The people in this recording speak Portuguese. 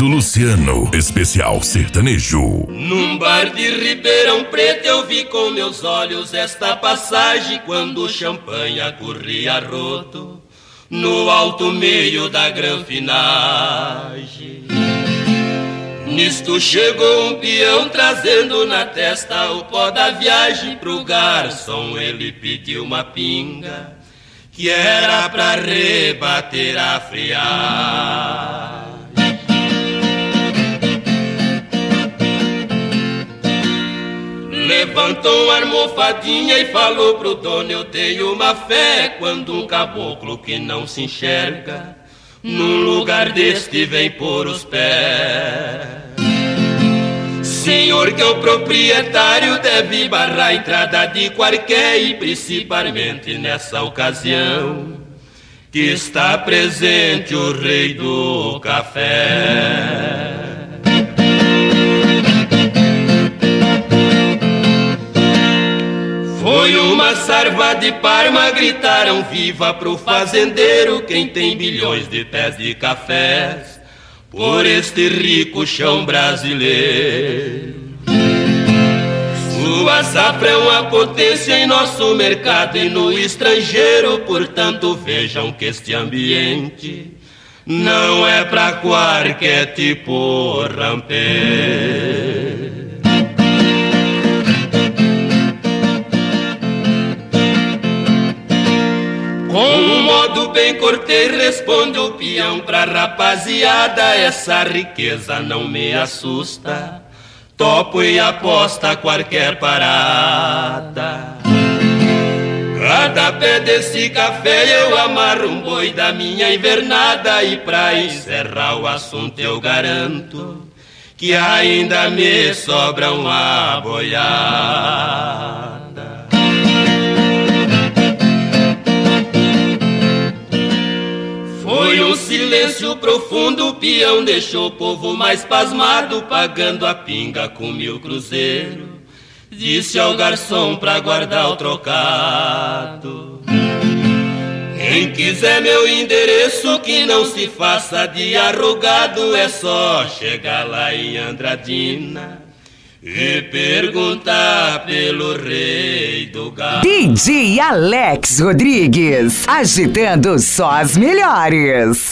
do Luciano, especial sertanejo. Num bar de Ribeirão Preto eu vi com meus olhos esta passagem, quando o champanhe corria roto no alto meio da granfinagem. Nisto chegou um peão trazendo na testa o pó da viagem. Pro garçom ele pediu uma pinga, que era pra rebater a friagem. Levantou uma almofadinha e falou pro dono: eu tenho uma fé, quando um caboclo que não se enxerga num lugar deste vem pôr os pés. Senhor que é o proprietário deve barrar a entrada de qualquer, e principalmente nessa ocasião que está presente o rei do café. Foi uma sarva de Parma, gritaram viva pro fazendeiro, quem tem bilhões de pés de cafés por este rico chão brasileiro. Sua safra é uma potência em nosso mercado e no estrangeiro, portanto vejam que este ambiente não é pra qualquer tipo rampeiro. Com um modo bem cortês responde o peão pra rapaziada: essa riqueza não me assusta, topo e aposta qualquer parada. Cada pé desse café eu amarro um boi da minha invernada, e pra encerrar o assunto eu garanto que ainda me sobra uma boiada. Foi um silêncio profundo, o peão deixou o povo mais pasmado, pagando a pinga com 1000 cruzeiros. Disse ao garçom pra guardar o trocado: quem quiser meu endereço que não se faça de arrogado, é só chegar lá em Andradina e perguntar pelo rei do gado. DJ Alex Rodrigues, agitando só as melhores.